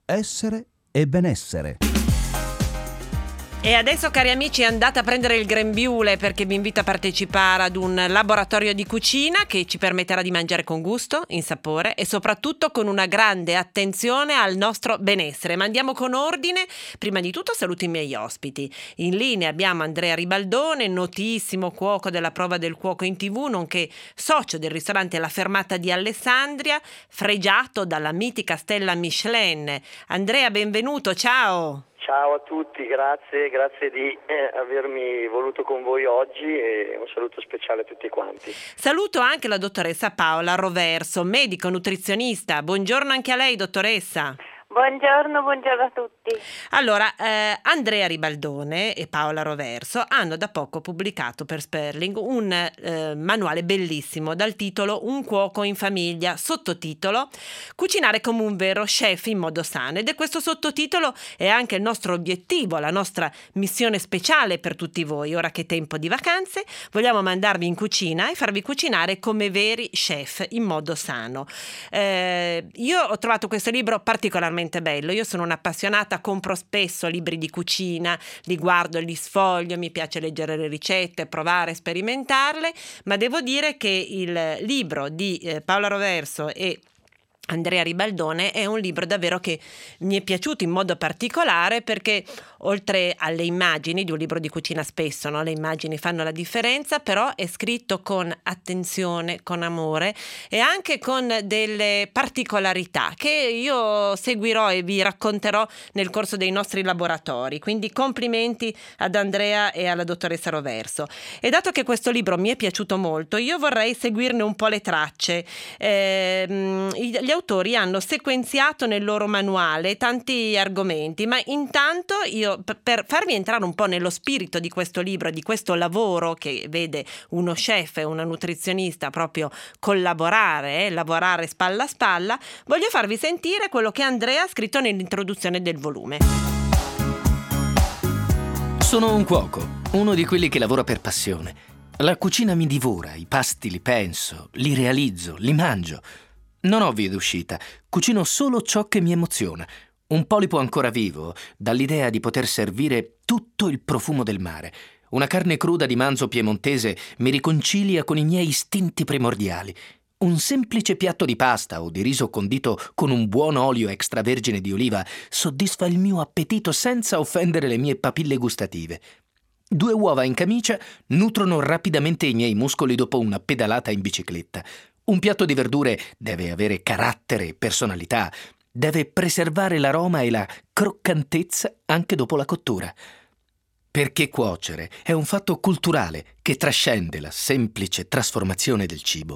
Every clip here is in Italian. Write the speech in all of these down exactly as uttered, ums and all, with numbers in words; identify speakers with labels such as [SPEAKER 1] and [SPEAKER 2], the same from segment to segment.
[SPEAKER 1] essere e benessere.
[SPEAKER 2] E adesso, cari amici, andate a prendere il grembiule, perché vi invito a partecipare ad un laboratorio di cucina che ci permetterà di mangiare con gusto, insapore e soprattutto con una grande attenzione al nostro benessere. Ma andiamo con ordine. Prima di tutto saluto i miei ospiti. In linea abbiamo Andrea Ribaldone, notissimo cuoco della Prova del Cuoco in tivù, nonché socio del ristorante La Fermata di Alessandria, fregiato dalla mitica stella Michelin. Andrea, benvenuto, ciao!
[SPEAKER 3] Ciao a tutti, grazie, grazie di eh, avermi voluto con voi oggi e un saluto speciale a tutti quanti.
[SPEAKER 2] Saluto anche la dottoressa Paola Roverso, medico nutrizionista. Buongiorno anche a lei, dottoressa.
[SPEAKER 4] Buongiorno, buongiorno a tutti.
[SPEAKER 2] Allora, eh, Andrea Ribaldone e Paola Roverso hanno da poco pubblicato per Sperling un eh, manuale bellissimo dal titolo Un cuoco in famiglia, sottotitolo Cucinare come un vero chef in modo sano. Ed è questo sottotitolo è anche il nostro obiettivo, la nostra missione speciale per tutti voi. Ora che è tempo di vacanze, vogliamo mandarvi in cucina e farvi cucinare come veri chef in modo sano. Eh, io ho trovato questo libro particolarmente bello. Io sono un'appassionata, compro spesso libri di cucina, li guardo, li sfoglio, mi piace leggere le ricette, provare, sperimentarle, ma devo dire che il libro di eh, Paola Roverso e Andrea Ribaldone è un libro davvero che mi è piaciuto in modo particolare, perché oltre alle immagini di un libro di cucina, spesso no, le immagini fanno la differenza, però è scritto con attenzione, con amore e anche con delle particolarità che io seguirò e vi racconterò nel corso dei nostri laboratori. Quindi complimenti ad Andrea e alla dottoressa Roverso. E dato che questo libro mi è piaciuto molto, io vorrei seguirne un po' le tracce. Ehm, gli autori hanno sequenziato nel loro manuale tanti argomenti, ma intanto io, per farvi entrare un po' nello spirito di questo libro, di questo lavoro che vede uno chef e una nutrizionista proprio collaborare, eh, lavorare spalla a spalla, voglio farvi sentire quello che Andrea ha scritto nell'introduzione del volume.
[SPEAKER 5] Sono un cuoco, uno di quelli che lavora per passione. La cucina mi divora, i pasti li penso, li realizzo, li mangio. Non ho vie d'uscita, cucino solo ciò che mi emoziona. Un polipo ancora vivo, dall'idea di poter servire tutto il profumo del mare. Una carne cruda di manzo piemontese mi riconcilia con i miei istinti primordiali. Un semplice piatto di pasta o di riso condito con un buon olio extravergine di oliva soddisfa il mio appetito senza offendere le mie papille gustative. Due uova in camicia nutrono rapidamente i miei muscoli dopo una pedalata in bicicletta. Un piatto di verdure deve avere carattere e personalità, deve preservare l'aroma e la croccantezza anche dopo la cottura. Perché cuocere è un fatto culturale che trascende la semplice trasformazione del cibo.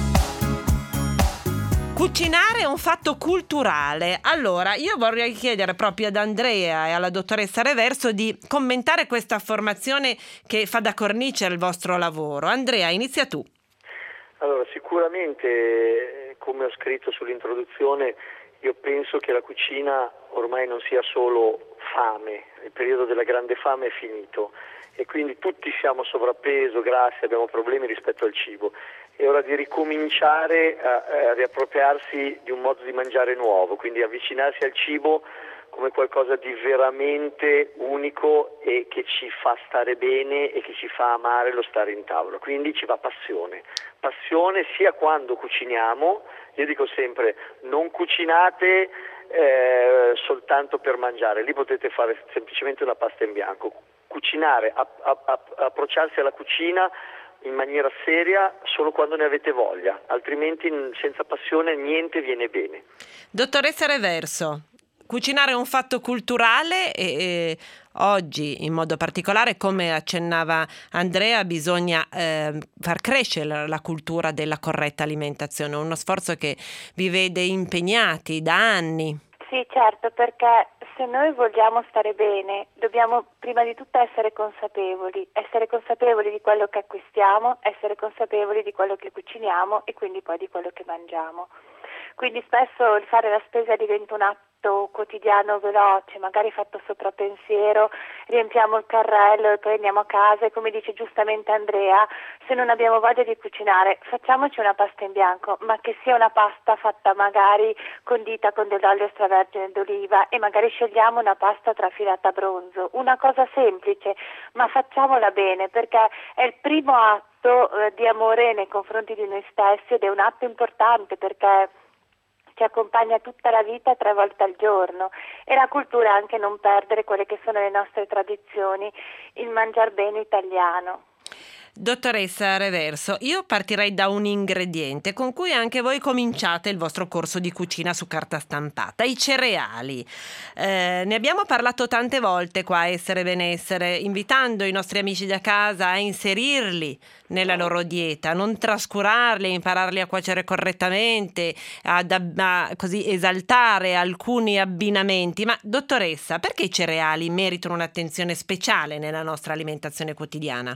[SPEAKER 2] Cucinare è un fatto culturale. Allora, io vorrei chiedere proprio ad Andrea e alla dottoressa Roverso di commentare questa affermazione che fa da cornice al vostro lavoro. Andrea, inizia tu.
[SPEAKER 3] Allora, sicuramente, come ho scritto sull'introduzione, io penso che la cucina ormai non sia solo fame, il periodo della grande fame è finito e quindi tutti siamo sovrappeso, grassi, abbiamo problemi rispetto al cibo. È ora di ricominciare a, a riappropriarsi di un modo di mangiare nuovo, quindi avvicinarsi al cibo come qualcosa di veramente unico e che ci fa stare bene e che ci fa amare lo stare in tavola. Quindi ci va passione. Passione sia quando cuciniamo, io dico sempre non cucinate eh, soltanto per mangiare, lì potete fare semplicemente una pasta in bianco. Cucinare, a, a, a, approcciarsi alla cucina in maniera seria solo quando ne avete voglia, altrimenti senza passione niente viene bene.
[SPEAKER 2] Dottoressa Roverso, cucinare è un fatto culturale e, e oggi in modo particolare, come accennava Andrea, bisogna eh, far crescere la cultura della corretta alimentazione, uno sforzo che vi vede impegnati da anni.
[SPEAKER 4] Sì, certo, perché se noi vogliamo stare bene dobbiamo prima di tutto essere consapevoli, essere consapevoli di quello che acquistiamo, essere consapevoli di quello che cuciniamo e quindi poi di quello che mangiamo. Quindi spesso il fare la spesa diventa un atto pasto quotidiano veloce, magari fatto sopra pensiero, riempiamo il carrello e poi andiamo a casa, e come dice giustamente Andrea, se non abbiamo voglia di cucinare facciamoci una pasta in bianco, ma che sia una pasta fatta magari condita con dell'olio extravergine d'oliva, e magari scegliamo una pasta trafilata a bronzo, una cosa semplice, ma facciamola bene, perché è il primo atto eh, di amore nei confronti di noi stessi, ed è un atto importante perché ci accompagna tutta la vita, tre volte al giorno. E la cultura è anche non perdere quelle che sono le nostre tradizioni, il mangiar bene italiano.
[SPEAKER 2] Dottoressa Reverso, io partirei da un ingrediente con cui anche voi cominciate il vostro corso di cucina su carta stampata, i cereali. Eh, ne abbiamo parlato tante volte qua a Essere Benessere, invitando i nostri amici da casa a inserirli nella loro dieta, non trascurarli, a impararli a cuocere correttamente, ad, a così esaltare alcuni abbinamenti. Ma dottoressa, perché i cereali meritano un'attenzione speciale nella nostra alimentazione quotidiana?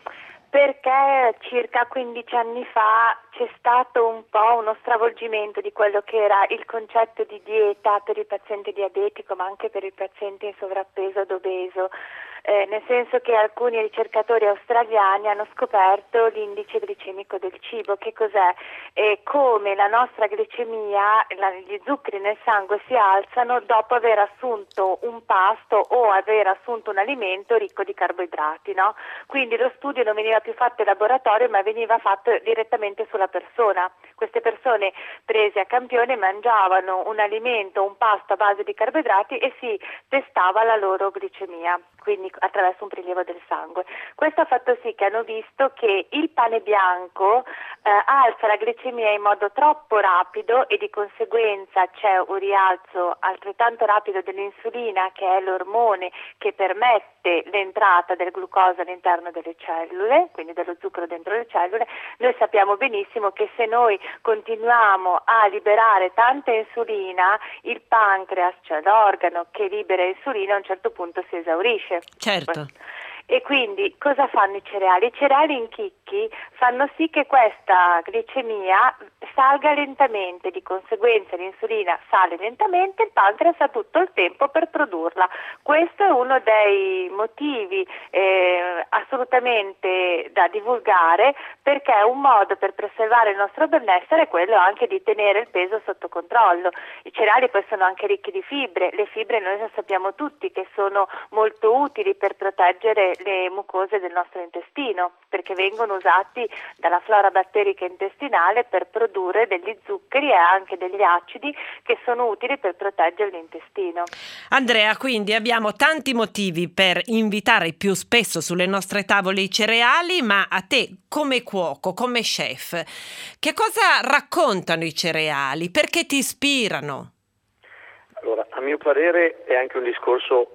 [SPEAKER 4] Perché circa quindici anni fa c'è stato un po' uno stravolgimento di quello che era il concetto di dieta per il paziente diabetico, ma anche per il paziente in sovrappeso ed obeso. Eh, nel senso che alcuni ricercatori australiani hanno scoperto l'indice glicemico del cibo. Che cos'è? E come la nostra glicemia, la, gli zuccheri nel sangue si alzano dopo aver assunto un pasto o aver assunto un alimento ricco di carboidrati, no? Quindi lo studio non veniva più fatto in laboratorio, ma veniva fatto direttamente sulla persona. Queste persone prese a campione mangiavano un alimento, un pasto a base di carboidrati, e si testava la loro glicemia, quindi attraverso un prelievo del sangue. Questo ha fatto sì che hanno visto che il pane bianco eh, alza la glicemia in modo troppo rapido, e di conseguenza c'è un rialzo altrettanto rapido dell'insulina, che è l'ormone che permette l'entrata del glucosio all'interno delle cellule, quindi dello zucchero dentro le cellule. Noi sappiamo benissimo che se noi continuiamo a liberare tanta insulina, il pancreas, cioè l'organo che libera insulina, a un certo punto si esaurisce.
[SPEAKER 2] Certo.
[SPEAKER 4] E quindi cosa fanno i cereali? I cereali in chicchi fanno sì che questa glicemia salga lentamente, di conseguenza l'insulina sale lentamente, il pancreas ha tutto il tempo per produrla. Questo è uno dei motivi eh, assolutamente da divulgare, perché è un modo per preservare il nostro benessere, quello anche di tenere il peso sotto controllo. I cereali poi sono anche ricchi di fibre, le fibre noi lo sappiamo tutti che sono molto utili per proteggere le mucose del nostro intestino, perché vengono usati dalla flora batterica intestinale per produrre degli zuccheri e anche degli acidi che sono utili per proteggere l'intestino.
[SPEAKER 2] Andrea, quindi abbiamo tanti motivi per invitare più spesso sulle nostre tavole i cereali, ma a te come cuoco, come chef, che cosa raccontano i cereali? Perché ti ispirano?
[SPEAKER 3] Allora, a mio parere è anche un discorso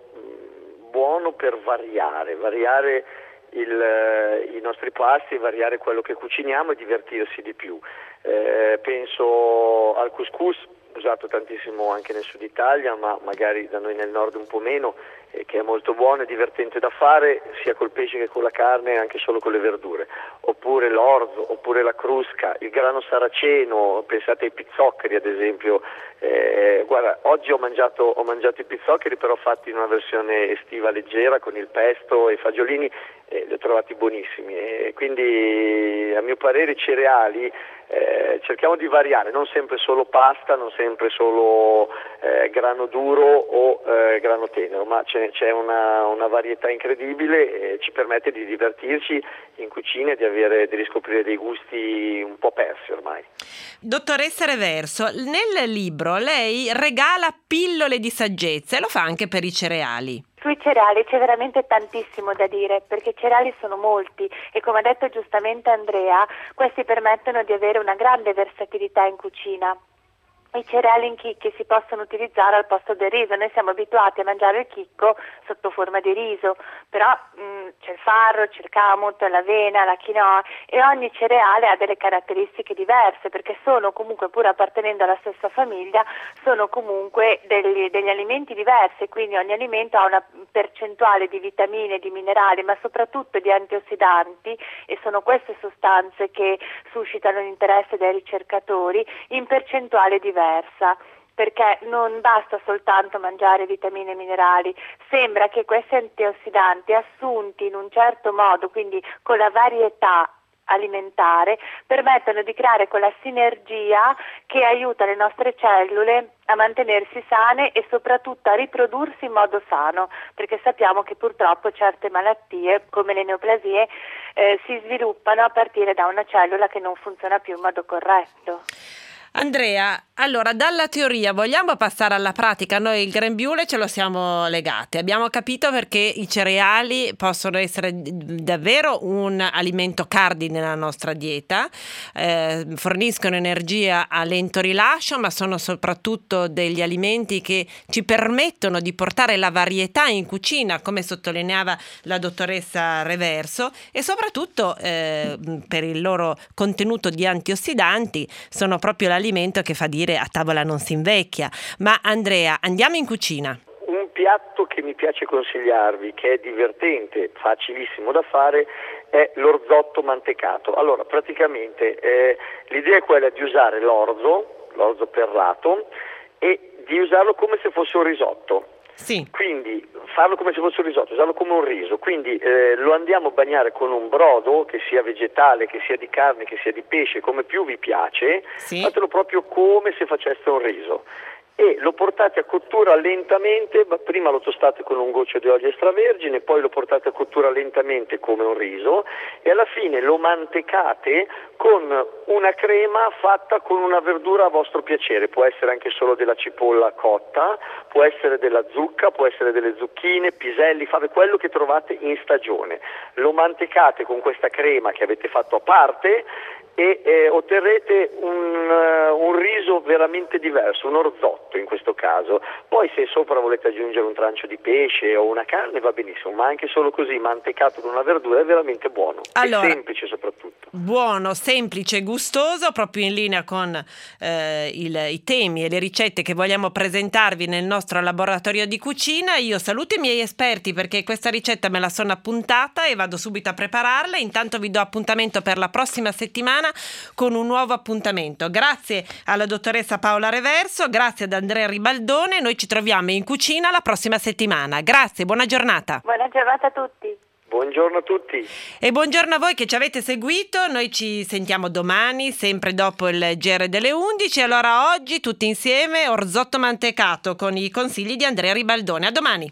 [SPEAKER 3] buono per variare, variare il, i nostri pasti, variare quello che cuciniamo e divertirsi di più. Eh, penso al couscous, usato tantissimo anche nel sud Italia, ma magari da noi nel nord un po' meno, eh, che è molto buono e divertente da fare, sia col pesce che con la carne, anche solo con le verdure. Oppure l'orzo, oppure la crusca, il grano saraceno, pensate ai pizzoccheri ad esempio. Eh, guarda, oggi ho mangiato, ho mangiato i pizzoccheri, però fatti in una versione estiva leggera con il pesto e i fagiolini, eh, li ho trovati buonissimi. E quindi a mio parere i cereali eh, cerchiamo di variare, non sempre solo pasta, non sempre solo eh, grano duro o eh, grano tenero, ma c'è, c'è una, una varietà incredibile e ci permette di divertirci in cucina e di avere, di riscoprire dei gusti un po' persi ormai.
[SPEAKER 2] Dottoressa Reverso, nel libro lei regala pillole di saggezza e lo fa anche per i cereali.
[SPEAKER 4] Sui cereali c'è veramente tantissimo da dire, perché i cereali sono molti e, come ha detto giustamente Andrea, questi permettono di avere una grande versatilità in cucina. I cereali in chicchi si possono utilizzare al posto del riso. Noi siamo abituati a mangiare il chicco sotto forma di riso, però mh, c'è il farro, c'è il kamut, l'avena, la quinoa, e ogni cereale ha delle caratteristiche diverse, perché sono comunque, pur appartenendo alla stessa famiglia, sono comunque degli, degli alimenti diversi, quindi ogni alimento ha una percentuale di vitamine, di minerali, ma soprattutto di antiossidanti, e sono queste sostanze che suscitano l'interesse dei ricercatori in percentuale diversa. perché non basta soltanto mangiare vitamine e minerali, sembra che questi antiossidanti assunti in un certo modo, quindi con la varietà alimentare, permettono di creare quella sinergia che aiuta le nostre cellule a mantenersi sane e soprattutto a riprodursi in modo sano, perché sappiamo che purtroppo certe malattie come le neoplasie eh, si sviluppano a partire da una cellula che non funziona più in modo corretto.
[SPEAKER 2] Andrea, allora dalla teoria vogliamo passare alla pratica? Noi il grembiule ce lo siamo legate, abbiamo capito perché i cereali possono essere davvero un alimento cardine nella nostra dieta, eh, forniscono energia a lento rilascio, ma sono soprattutto degli alimenti che ci permettono di portare la varietà in cucina, come sottolineava la dottoressa Reverso, e soprattutto eh, per il loro contenuto di antiossidanti sono proprio l'alimento che fa dire a tavola non si invecchia. Ma Andrea, andiamo in cucina.
[SPEAKER 3] Un piatto che mi piace consigliarvi, che è divertente, facilissimo da fare, è l'orzotto mantecato. Allora, praticamente eh, l'idea è quella di usare l'orzo, l'orzo perlato, e di usarlo come se fosse un risotto.
[SPEAKER 2] Sì.
[SPEAKER 3] Quindi farlo come se fosse un risotto, usarlo come un riso, quindi eh, lo andiamo a bagnare con un brodo, che sia vegetale, che sia di carne, che sia di pesce, come più vi piace,
[SPEAKER 2] Sì.
[SPEAKER 3] fatelo proprio come se faceste un riso e lo portate a cottura lentamente, prima lo tostate con un goccio di olio extravergine, poi lo portate a cottura lentamente come un riso e alla fine lo mantecate con una crema fatta con una verdura a vostro piacere, può essere anche solo della cipolla cotta, può essere della zucca, può essere delle zucchine, piselli, fate quello che trovate in stagione, lo mantecate con questa crema che avete fatto a parte e eh, otterrete un, uh, un riso veramente diverso, un orzotto in questo caso. Poi se sopra volete aggiungere un trancio di pesce o una carne va benissimo, ma anche solo così mantecato con una verdura è veramente buono,
[SPEAKER 2] allora,
[SPEAKER 3] e semplice soprattutto.
[SPEAKER 2] Buono, semplice, gustoso, proprio in linea con eh, il, i temi e le ricette che vogliamo presentarvi nel nostro laboratorio di cucina. Io saluto i miei esperti perché questa ricetta me la sono appuntata e vado subito a prepararla. Intanto vi do appuntamento per la prossima settimana con un nuovo appuntamento. Grazie alla dottoressa Paola Reverso, grazie ad Andrea Ribaldone. Noi ci troviamo in cucina la prossima settimana. Grazie, buona giornata.
[SPEAKER 4] Buona giornata a tutti.
[SPEAKER 3] Buongiorno a tutti.
[SPEAKER 2] E buongiorno a voi che ci avete seguito. Noi ci sentiamo domani, sempre dopo il G R delle undici. Allora oggi tutti insieme orzotto mantecato con i consigli di Andrea Ribaldone. A domani.